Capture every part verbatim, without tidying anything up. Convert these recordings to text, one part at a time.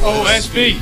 O S B.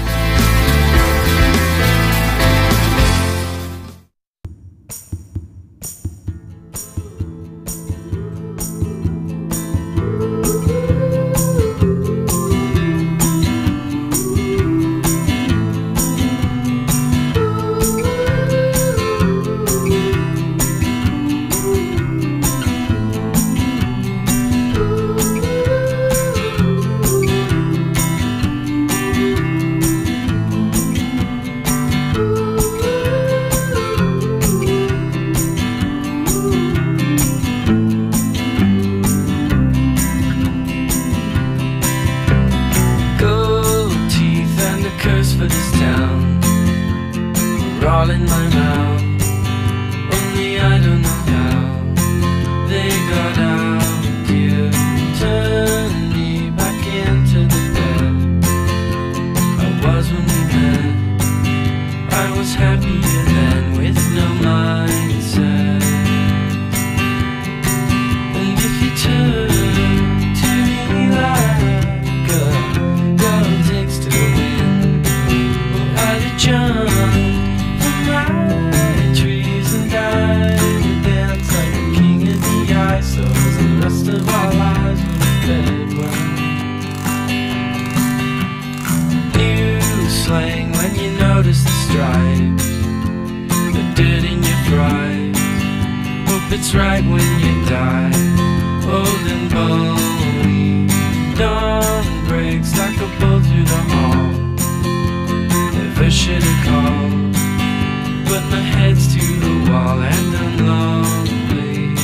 For this town, we're all in my mouth. Only I don't know how they got out. You turned me back into the bed I was when we met. I was happier then with no mindset. And if you turn to me like a girl takes to the wind, jump from my trees and died to dance like a king of the ice. So as the rest of our lives were fed well. New slang when you notice the stripes, the dirt in your fries. Hope it's right when you die, old and bony. Dawn breaks like a bolt through the hall. Never should have called, but my head's to the wall and I'm lonely.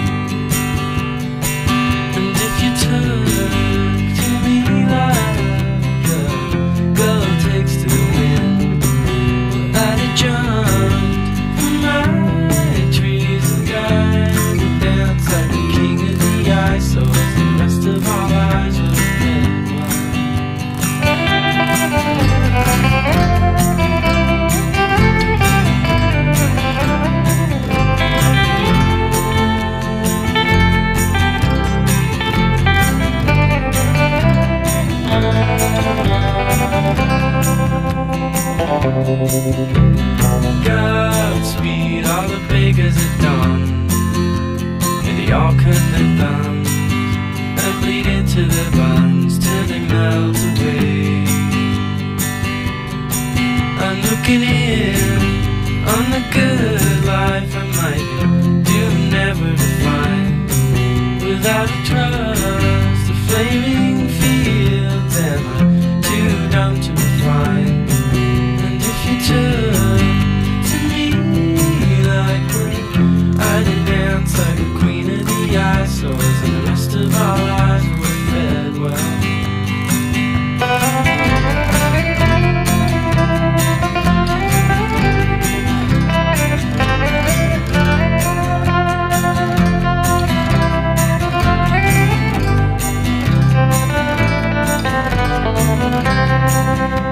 And if you turn to me like a girl takes to the wind, well, I'd have jumped from my trees and died to dance like the king of the ice. So as the rest of our lives were spent Godspeed, all the beggars at dawn, and they all cut their thumbs and bleed into their buns till they melt away. I'm looking in on the good life I might do never to find without a trust, the flaming fields and I'm too dumb to refine. And if you turn to me like one, I'd dance like a queen of the ice. So as the rest of our lives were fed well. Thank you.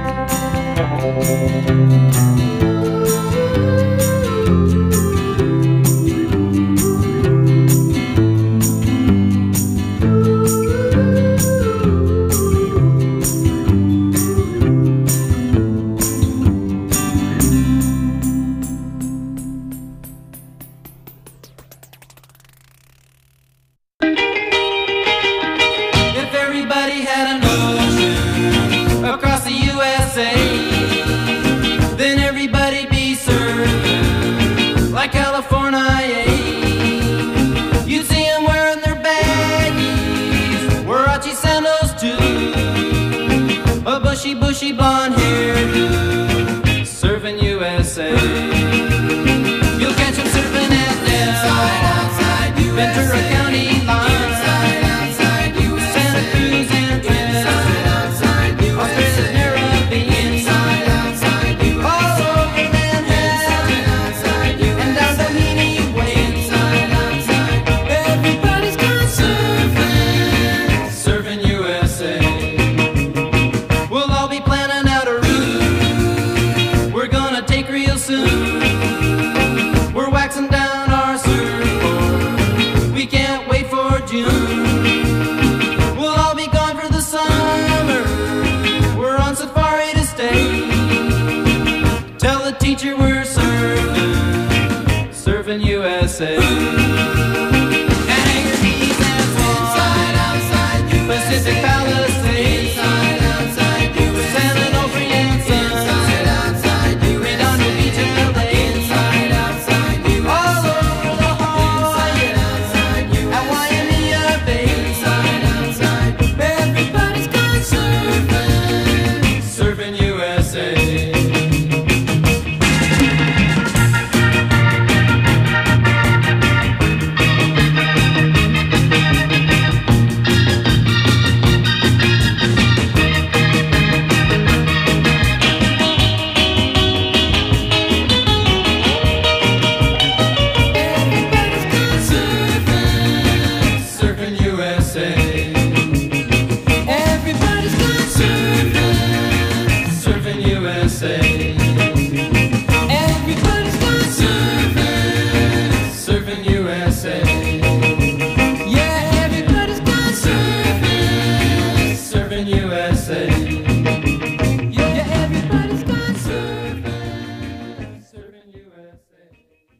A. Yeah, everybody's gone surfing, surfing U S A.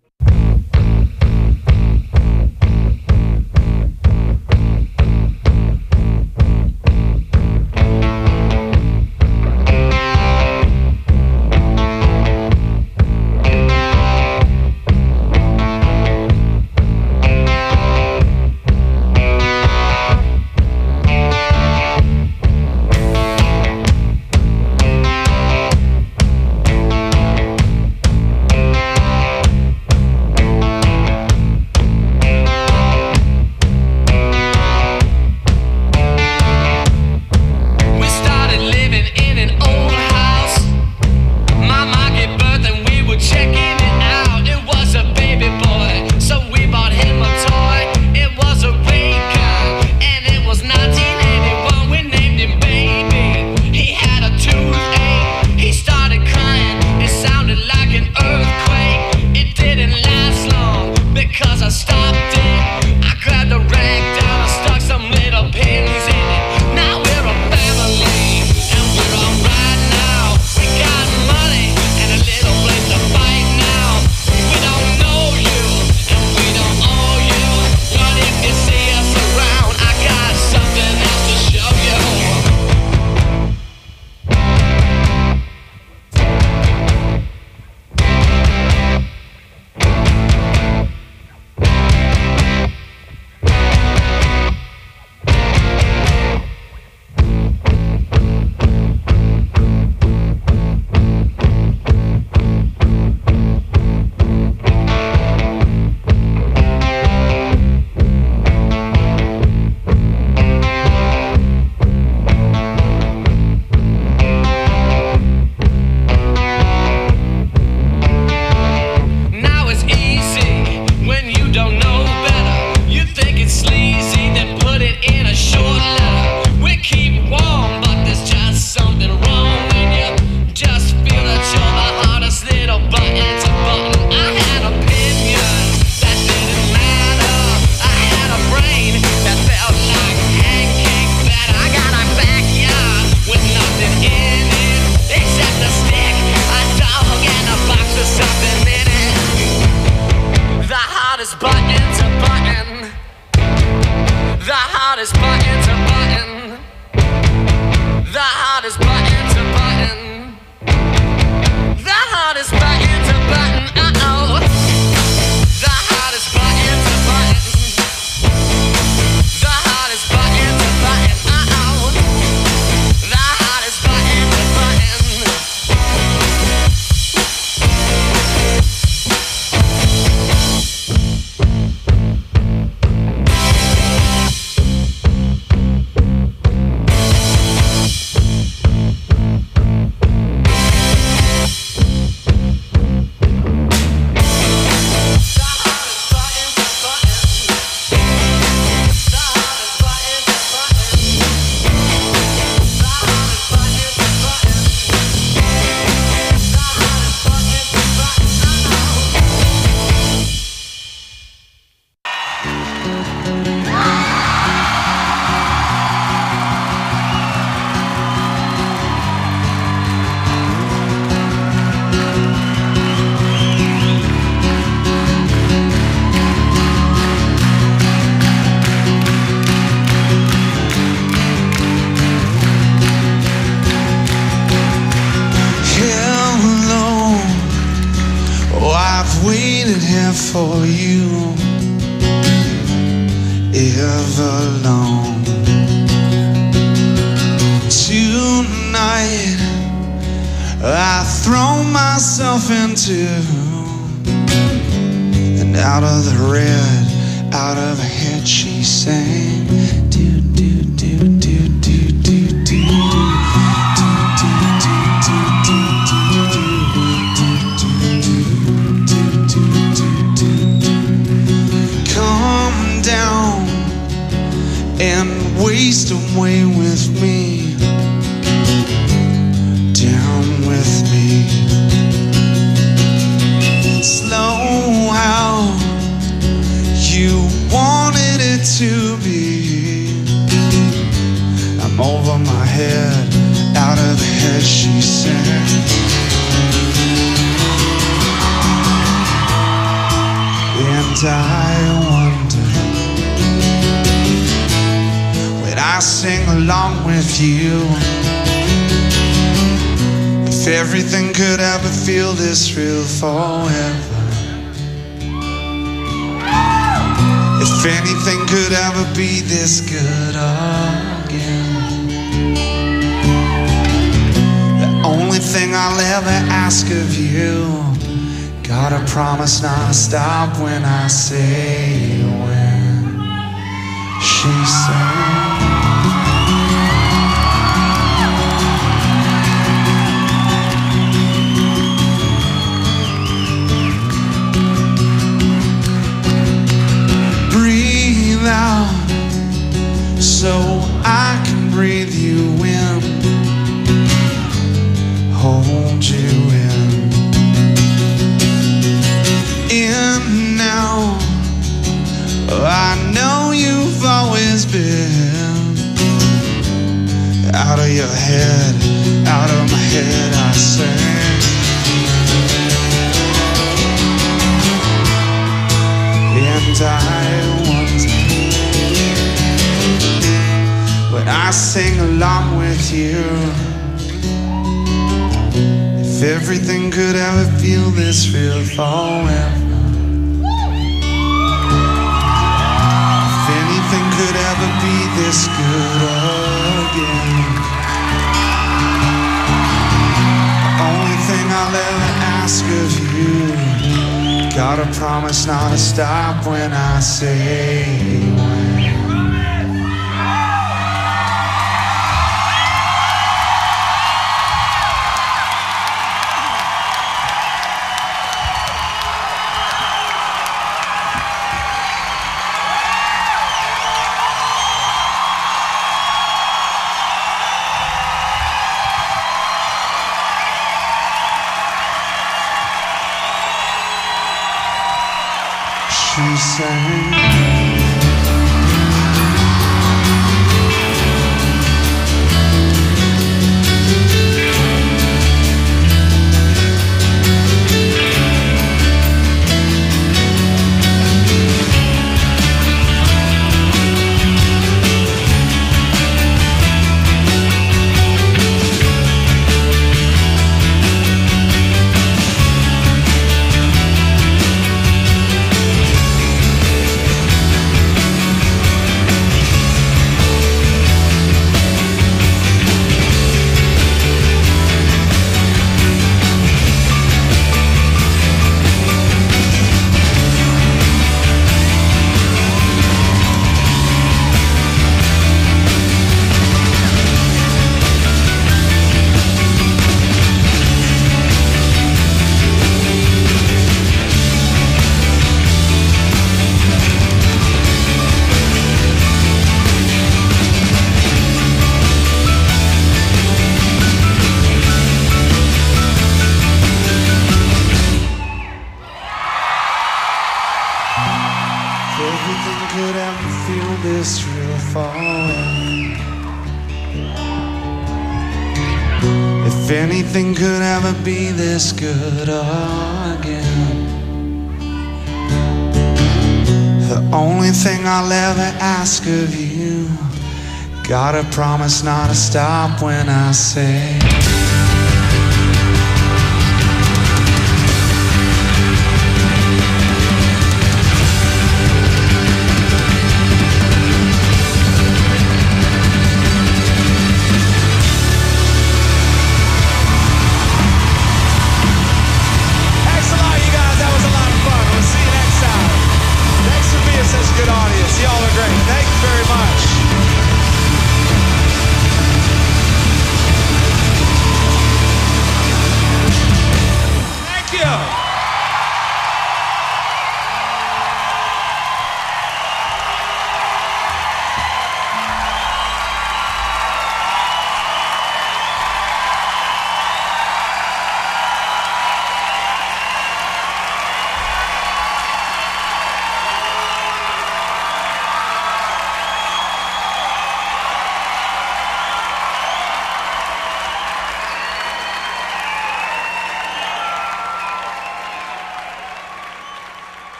For you ever long. Tonight I throw myself into, and out of the red, out of her head she sang, do do do do do do do do. And waste away with me, down with me. Slow how you wanted it to be. And I wonder, when I sing along with you, if everything could ever feel this real forever. If anything could ever be this good again. The only thing I'll ever ask of you, gotta promise not to stop when I say when. She said, out so I can breathe you in, hold you in, in now. I know you've always been out of your head, out of my head I sing. And I wonder, when I sing along with you, if everything could ever feel this real forever. If anything could ever be this good again. The only thing I'll ever ask of you, gotta promise not to stop when I say when. She sang. Everything could ever feel this real forever. If anything could ever be this good again. The only thing I'll ever ask of you, gotta promise not to stop when I say. Such a good audience. Y'all are great. Thank you very much.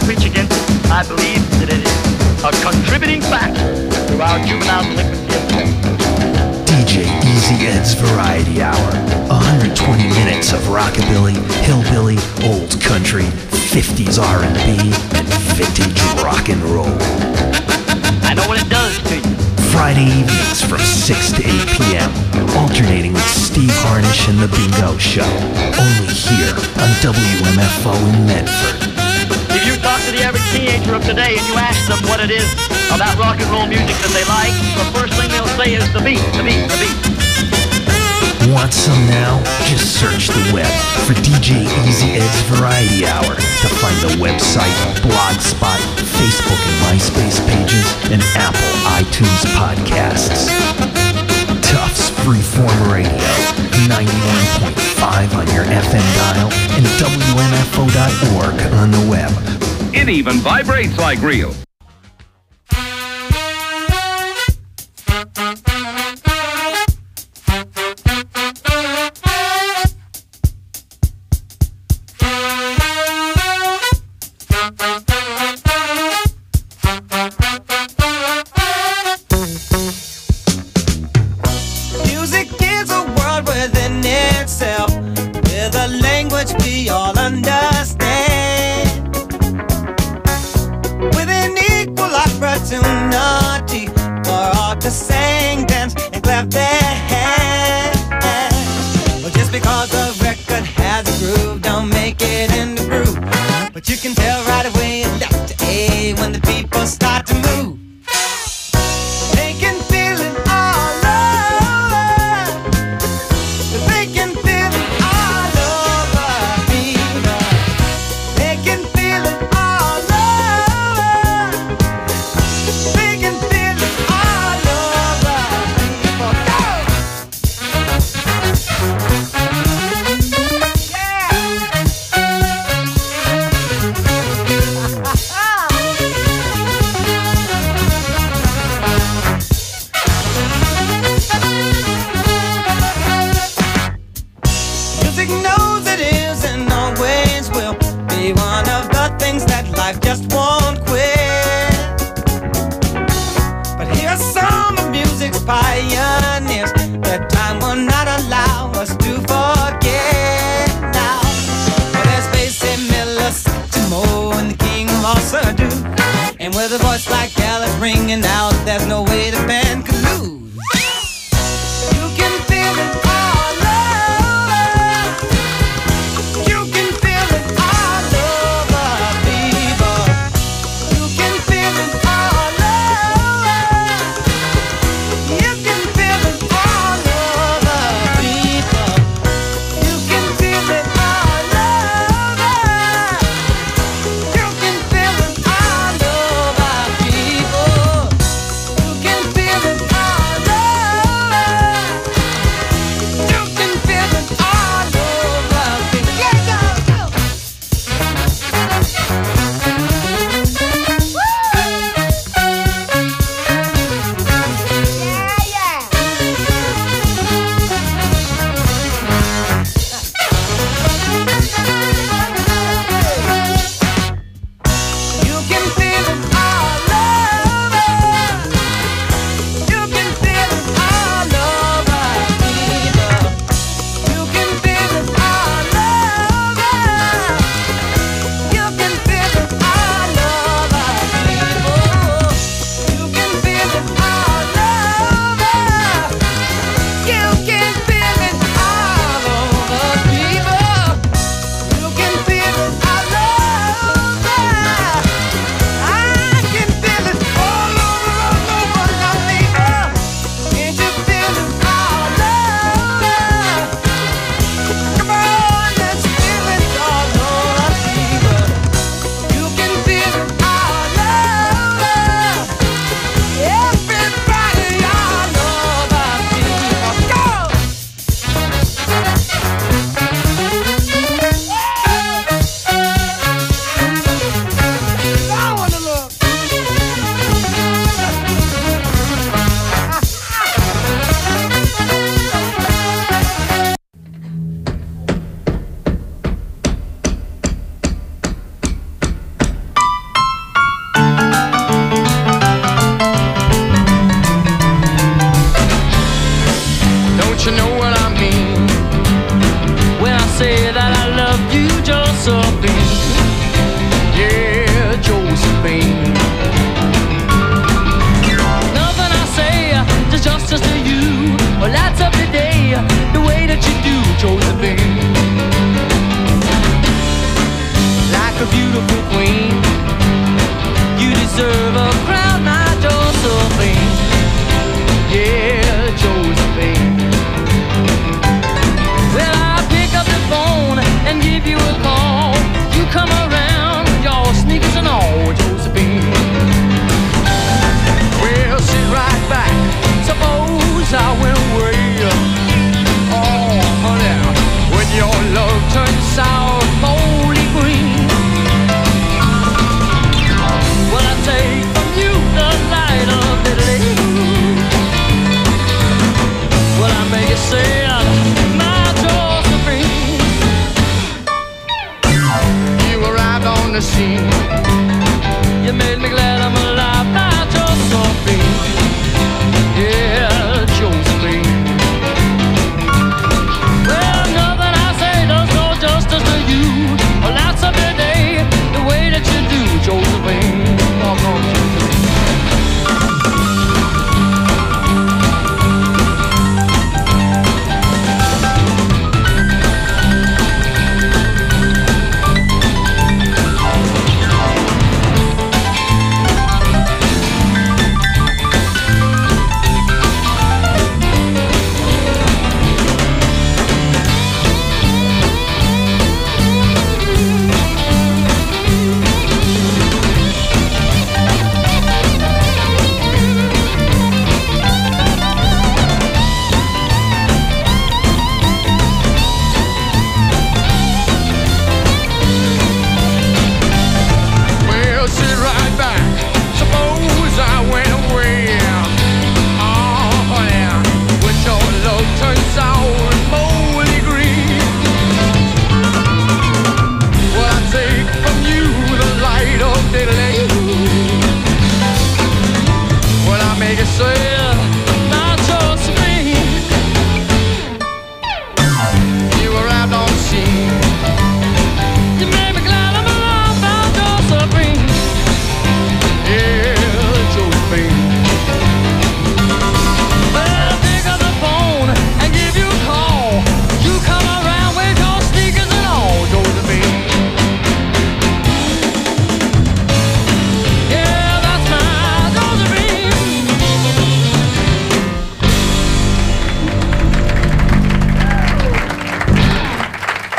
preach against it. I believe that it is a contributing factor to our juvenile delinquency of today. D J Easy Ed's Variety Hour. one hundred twenty minutes of rockabilly, hillbilly, old country, fifties R and B, and vintage rock and roll. I know what it does to you. Friday evenings from six to eight p.m. Alternating with Steve Harnish and The Bingo Show. Only here on W M F O in Medford. If you talk to the average teenager of today and you ask them what it is about rock and roll music that they like, the first thing they'll say is the beat, the beat, the beat. Want some now? Just search the web for D J Easy Ed's Variety Hour to find the website, Blogspot, Facebook and MySpace pages, and Apple iTunes podcasts. Tufts Freeform Radio, ninety-one point five on your F M dial, and W M F O dot org on the web. It even vibrates like real. Music is a world within itself, with a language we all understand, with an equal opportunity for all to sing, dance, and clap their hands. Well, just because a record has a groove, don't make it in the groove. But you can tell right away it's left to A when the people start to move. They can feel it all over. They can feel it all over people. They can feel it all over. They can feel it all over people. Go! Music knows it is and always will be one of the things that life just won't quit. But here's some of music's pioneers that time will not allow us to forget now. Well, there's Basie Miller, Satchmo, and the King of Ossadoo. And with a voice like Alice ringing out, there's no way the band could lose. You can feel it all over. You can feel it all over people. You can feel it all over. You can feel it all over people. You can feel it all over. You can feel it all over people. You can feel it all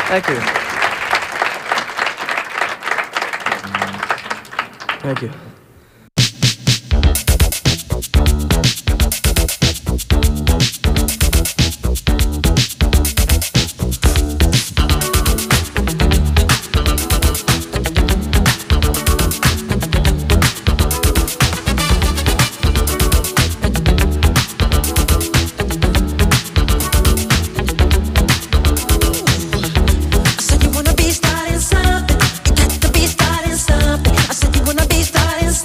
Thank you. Thank you. Starting something. I said you wanna be starting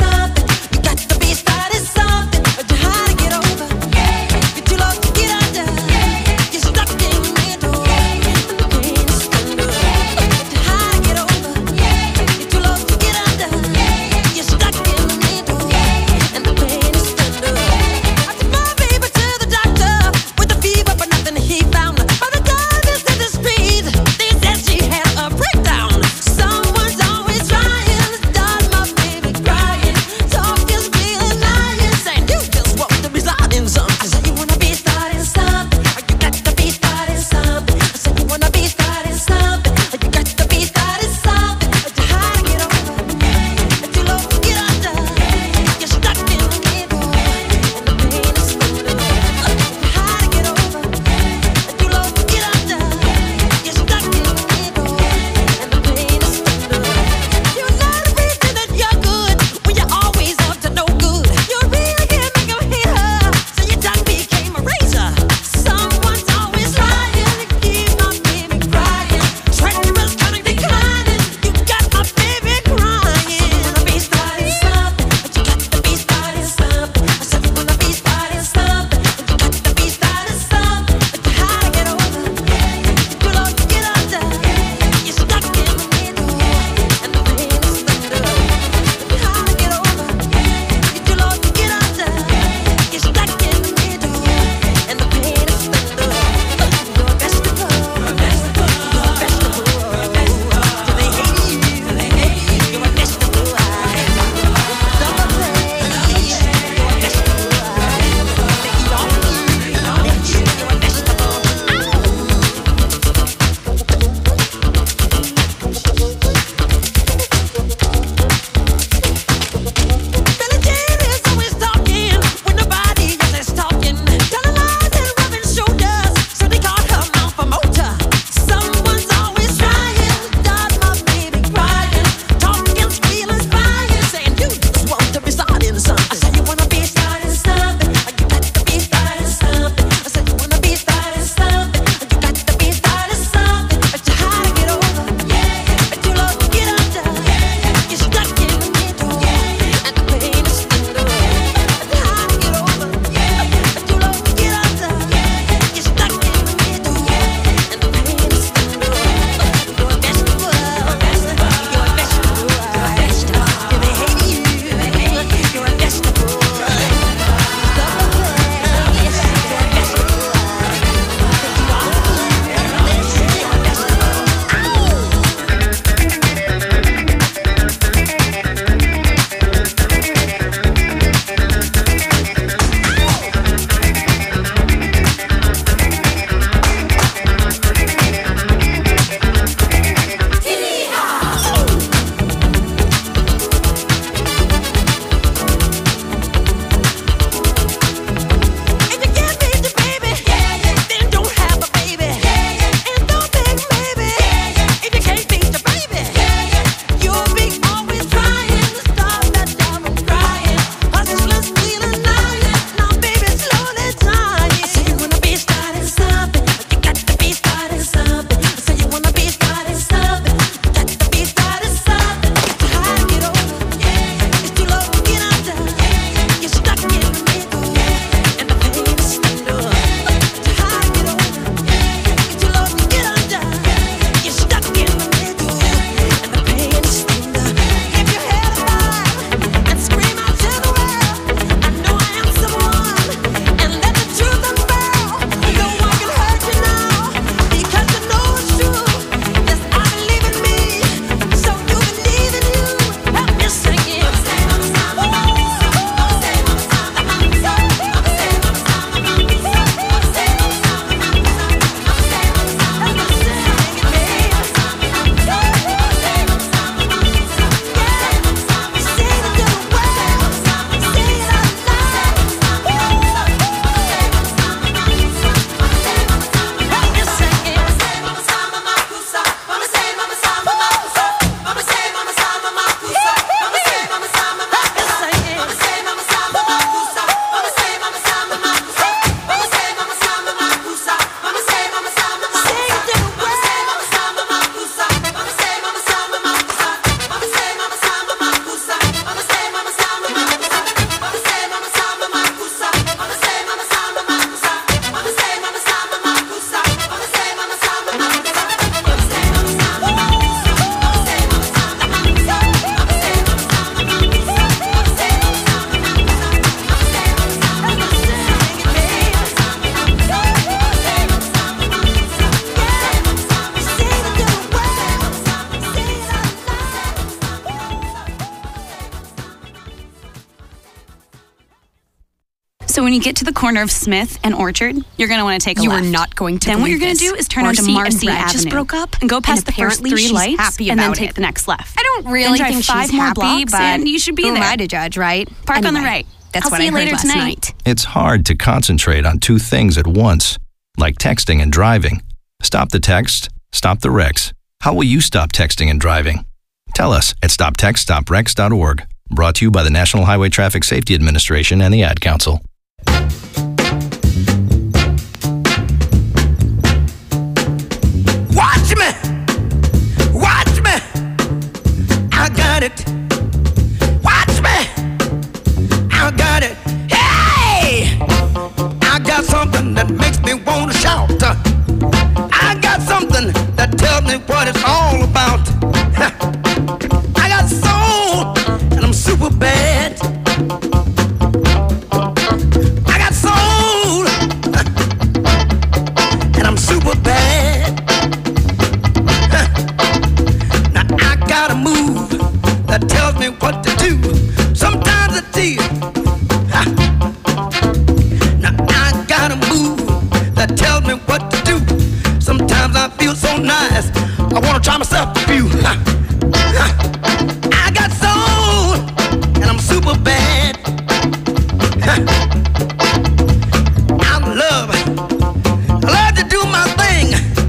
So when you get to the corner of Smith and Orchard, you're going to want to take a You left. are not going to Then what believe you're going to this. do is turn Marcy onto Marcy and Brad Avenue. just broke up, and go past and the first apparently three she's lights, happy and then about take it. the next left. I don't really then drive think five she's more happy, blocks, but and you should be who am there. I to judge, right? Park on the Anyway, right. That's I'll what see I you heard later last tonight. night. It's hard to concentrate on two things at once, like texting and driving. Stop the text, stop the wrecks. How will you stop texting and driving? Tell us at stop text stop wrecks dot org. Brought to you by the National Highway Traffic Safety Administration and the Ad Council. Watch me, watch me, I got it. Watch me, I got it. Hey, I got something that makes me want to shout. I got something that tells me what it's all about. I got soul and I'm super bad. I got soul and I'm super bad. Now I got a move that tells me what to do. Sometimes it's easy. Now I got a move that tells me what to do. Sometimes I feel so nice, I wanna try myself a few. I got soul and I'm super bad. I love, I love to do my thing,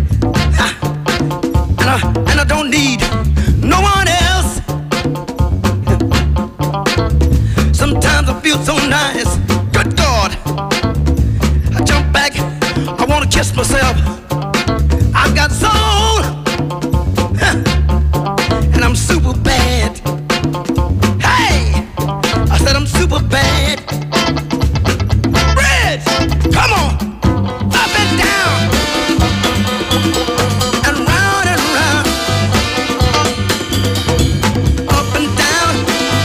and I, and I don't need no one else. Sometimes I feel so nice, good God, I jump back, I wanna kiss myself. I've got soul, and I'm super bad. Hey, I said I'm super bad. Bridge, come on, up and down, and round and round, up and down,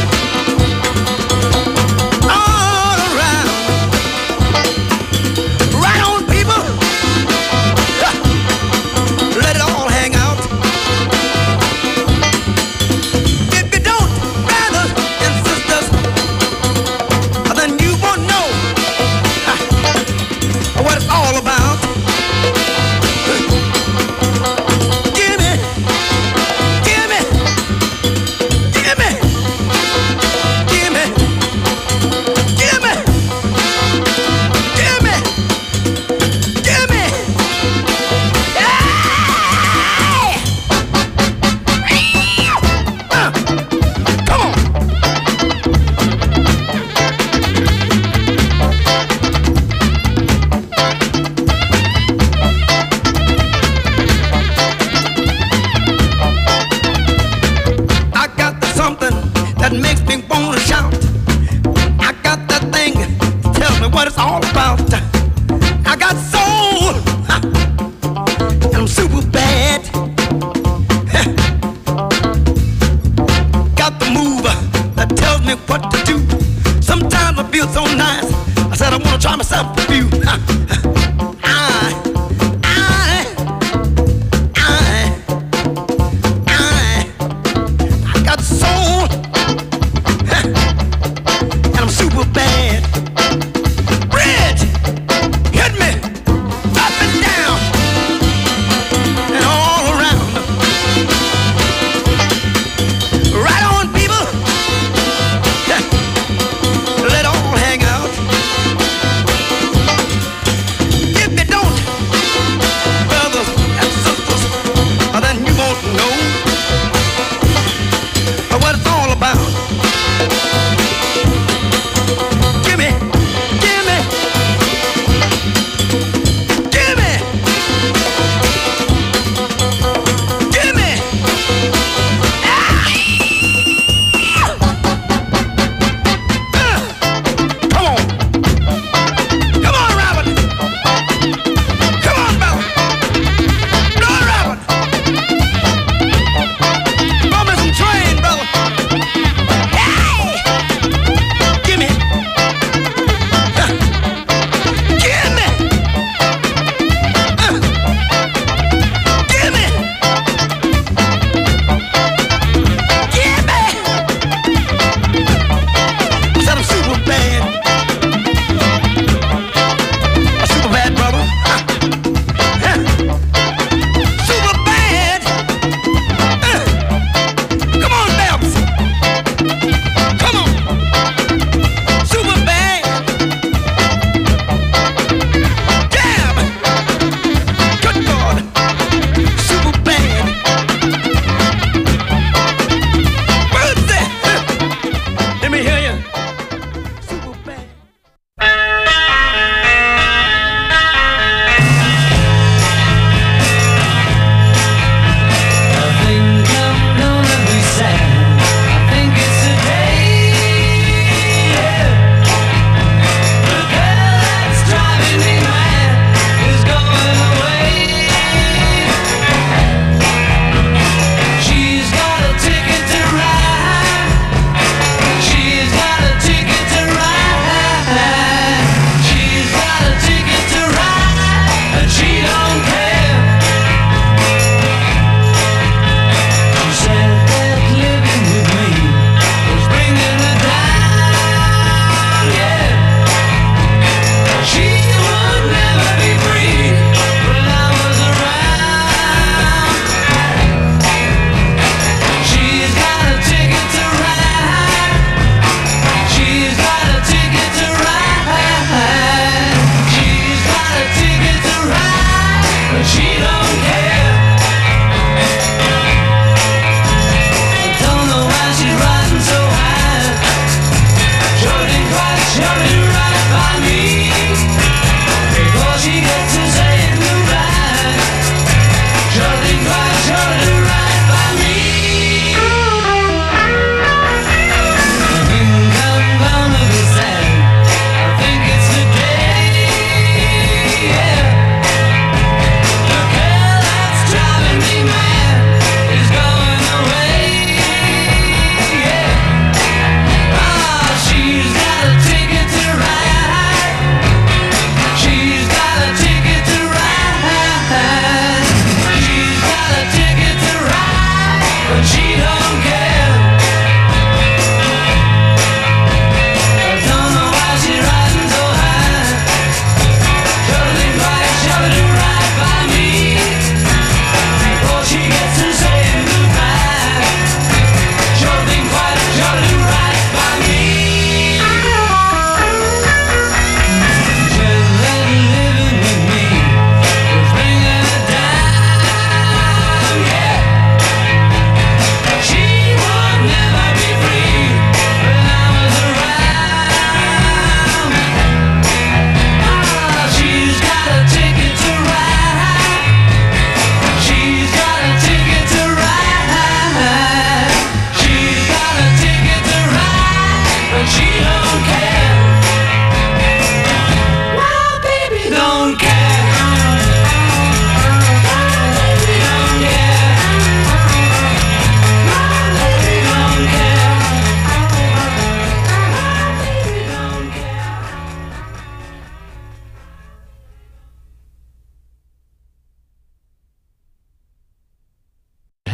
all around. Right on, people. Let it all hang out. If you don't, brothers and sisters, then you won't know what it's all about. Give me, give me, give me, give me, give me, give me, give me. Hey! Uh, come on. I got something that makes me want to shout. I got that thing that tells me what it's all about. I got soul, and I'm super bad. Got the move that tells me what to do. Sometimes I feel so nice, I said I want to try myself a few. I, I, I, I, I got soul, and I'm super bad. Bridge, hit me, up and down, and all around. Right on, people. Let all hang out.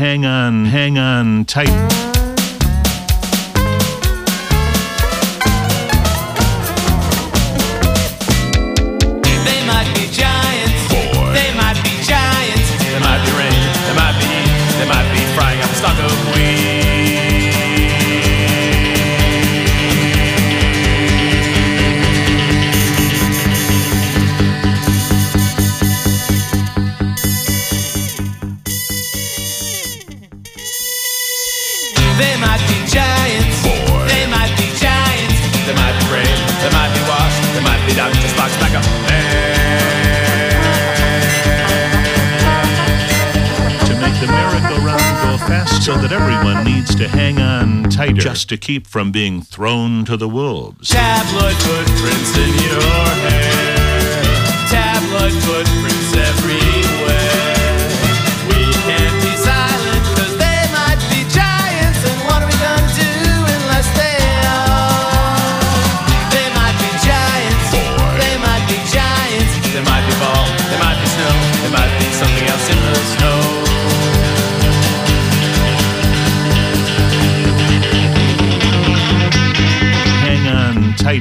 hang on, hang on tight. So that everyone needs to hang on tighter just to keep from being thrown to the wolves. Tabloid footprints in your hair, tabloid footprints everywhere. We can't be silent cause they might be giants, and what are we gonna do unless they are? They might be giants, they might be giants, they might be ball, they might be snow, they might be something else in the snow. Tight.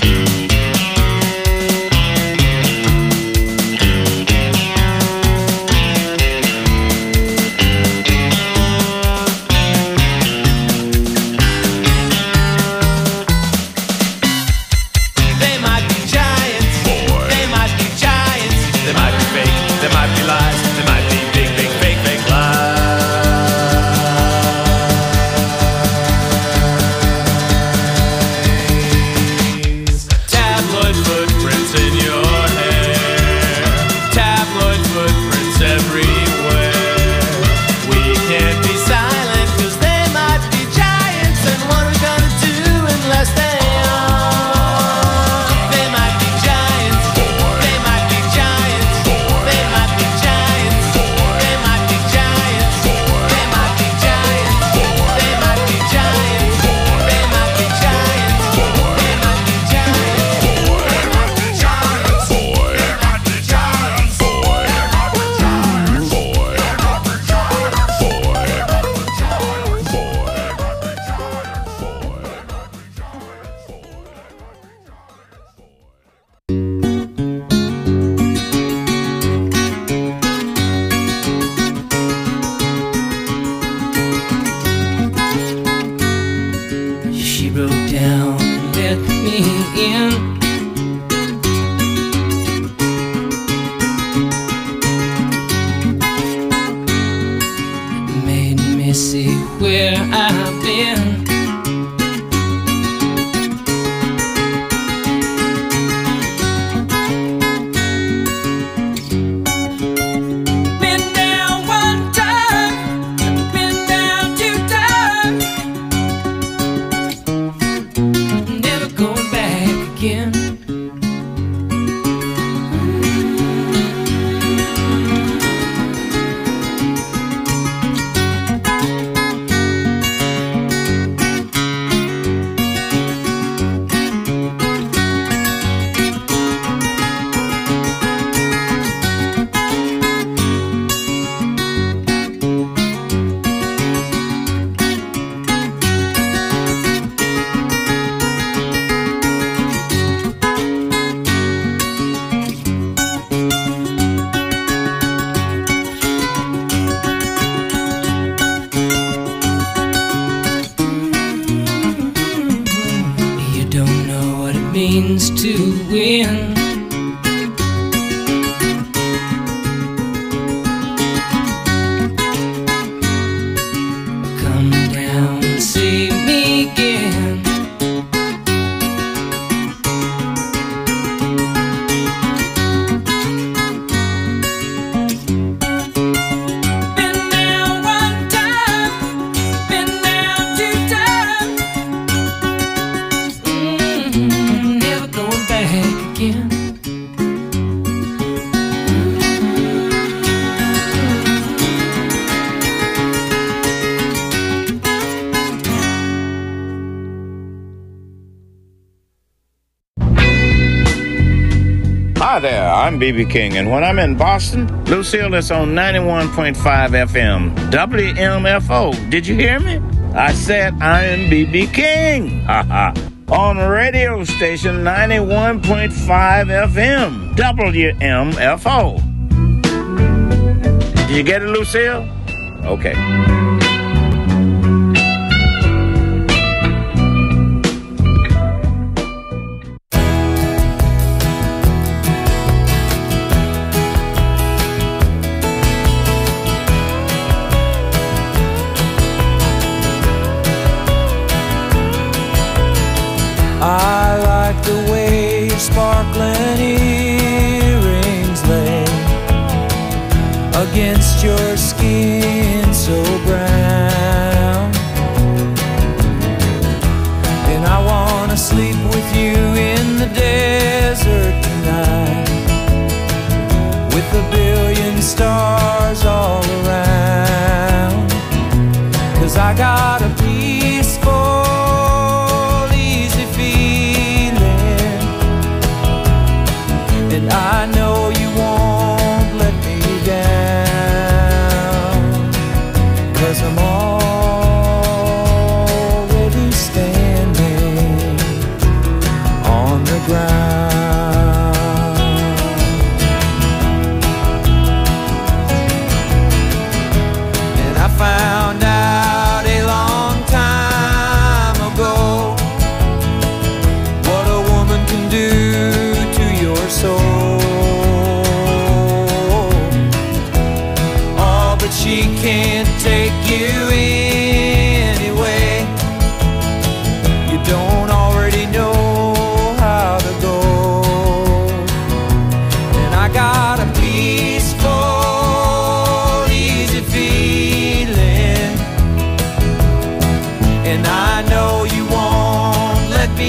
means to win. Come down and see me again. Been down one time, been down two times. Mm-hmm, never going back again. Hi there, I'm B B King, and when I'm in Boston, Lucille is on ninety-one point five F M, W M F O. Did you hear me? I said I'm B B King. Ha ha. On radio station ninety-one point five F M, W M F O. Did you get it, Lucille? Okay. I like the way your sparkling earrings lay against your skin so brown. And I wanna sleep with you in the desert tonight, with a billion stars all around. 'Cause I got a peaceful and I know you won't let me down, 'cause I'm already standing on the ground. And I found out a long time ago what a woman can do to your soul. She can't take you anyway. You don't already know how to go. And I got a peaceful, easy feeling, and I know you won't let me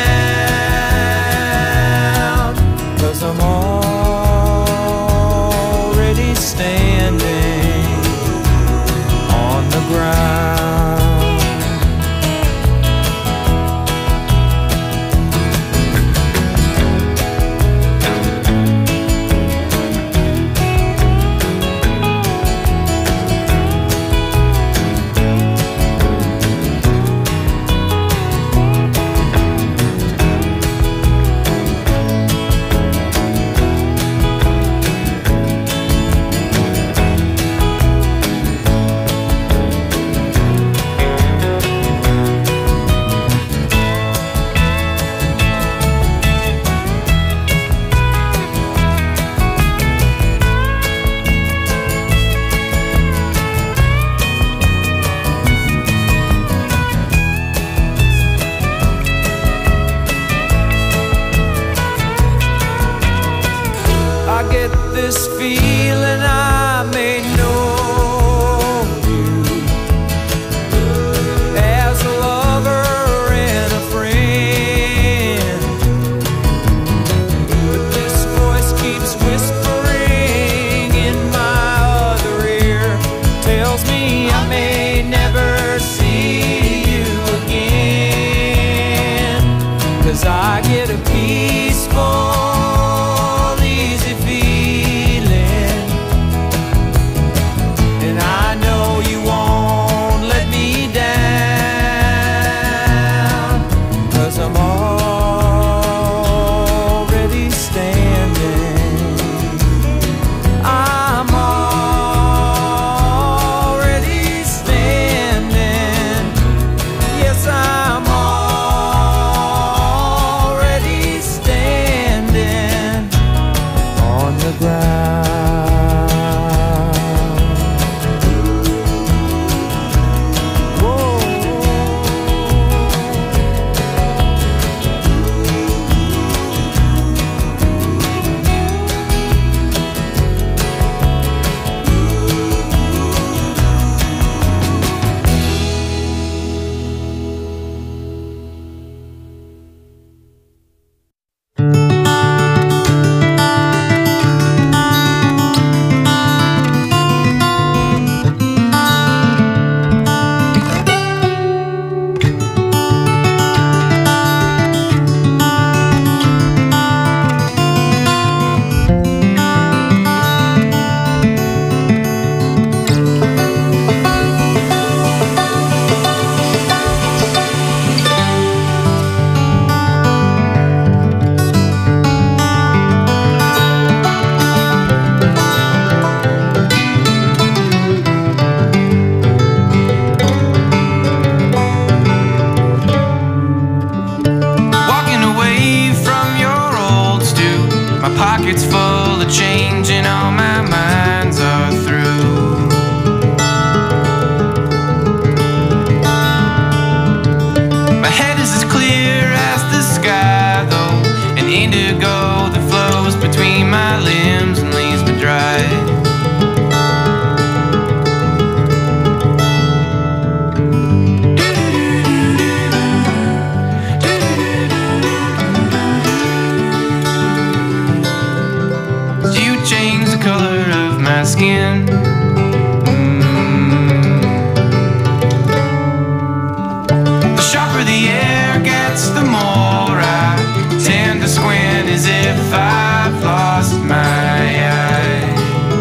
down, 'cause I'm already standing on the ground. This feeling I may know you as a lover and a friend, but this voice keeps whispering in my other ear, tells me I may never see you again, 'cause I get a peaceful, easy feeling, and I know you won't let me down, 'cause I'm already standing. I'm already standing. Yes, I'm already standing pockets full of change and all my minds are through. My head is as clear as the sky though, an indigo that flows between my limbs and leaves me dry. Skin. Mm. The sharper the air gets, the more I tend to squint as if I've lost my eye.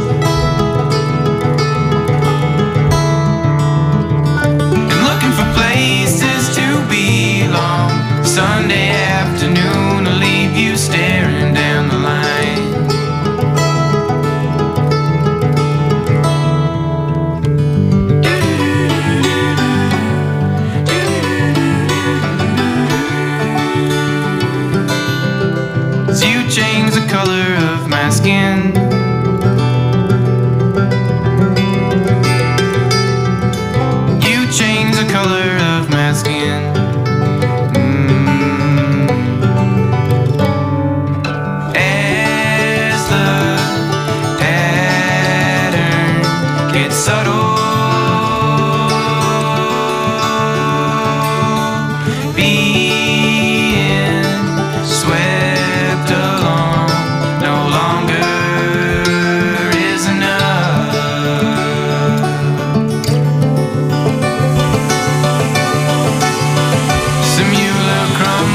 And looking for places to belong. Sunday afternoon, I'll leave you staring down the line. Change the color of my skin. You change the color of my skin. Mm. As the pattern gets subtle, being swept along no longer is enough. Simulacrum,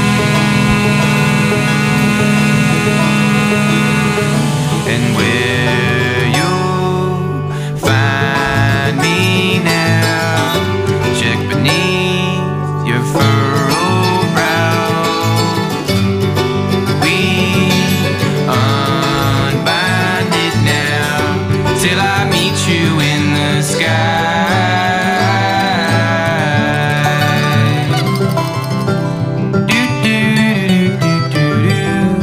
and where you'll find me now, check beneath your furrowed brow. We unbind it now till I meet you in the sky. Do, do, do, do, do,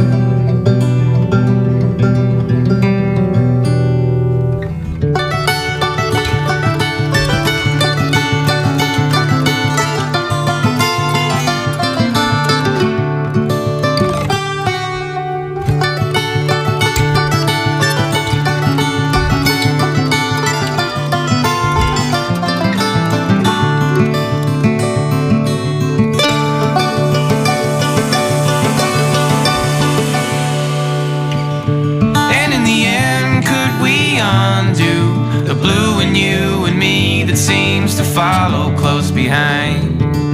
and in the end, could we undo the blue in you and me that seems to follow close behind?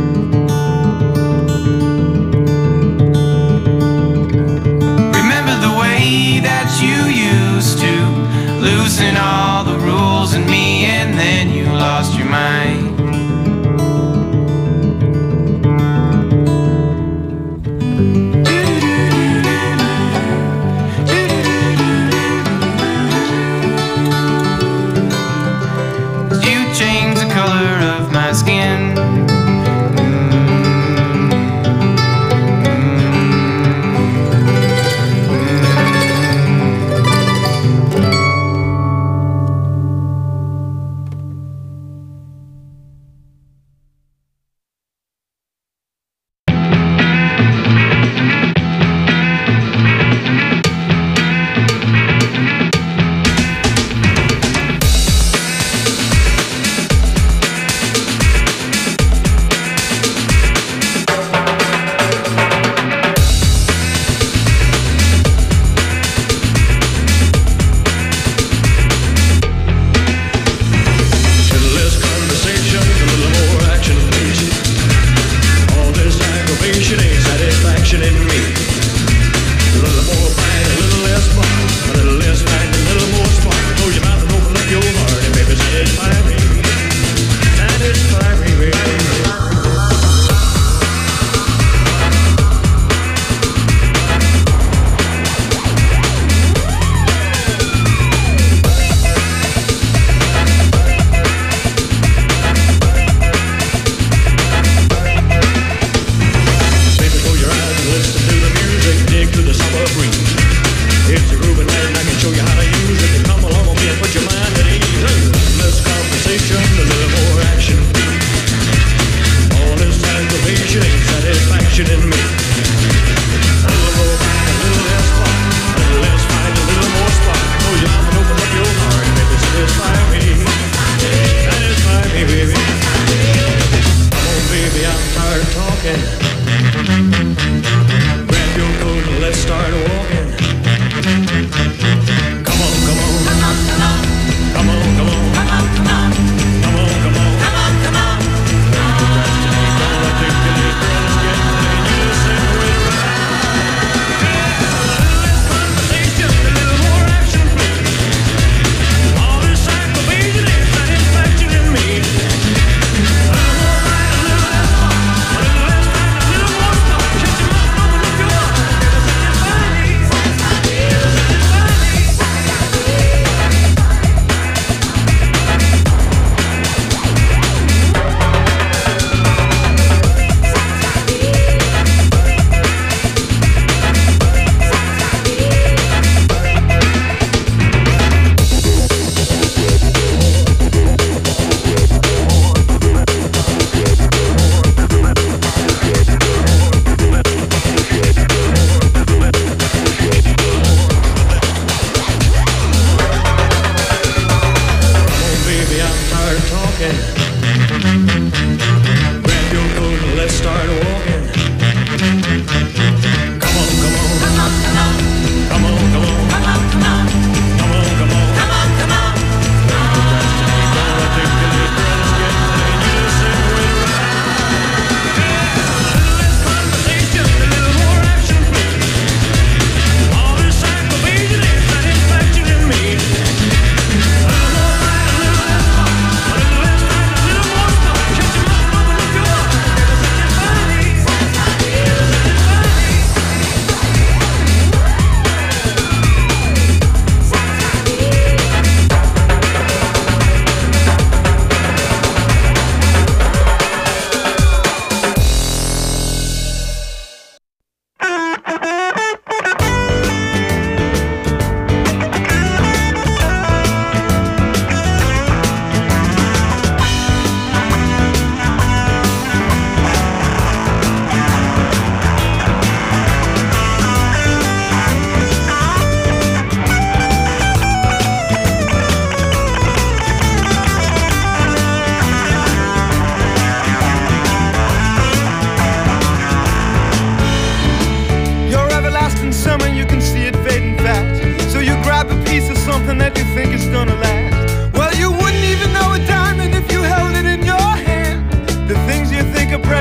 Remember the way that you used to loosen all the rules in me and then you lost your mind. You change the color of my skin. Listen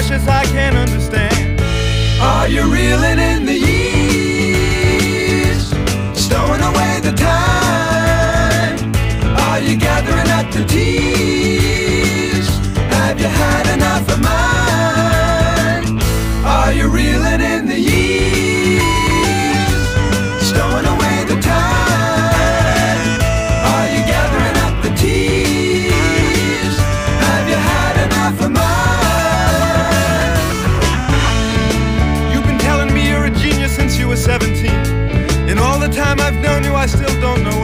precious I can't understand. Are you reeling in the years, stowing away the time? Are you gathering up the tears? Have you had enough of mine? Are you reeling in the years, stowing away the time? Are you gathering up the tears? Have you had enough of mine? You've been telling me you're a genius since you were seventeen. In all the time I've known you, I still don't know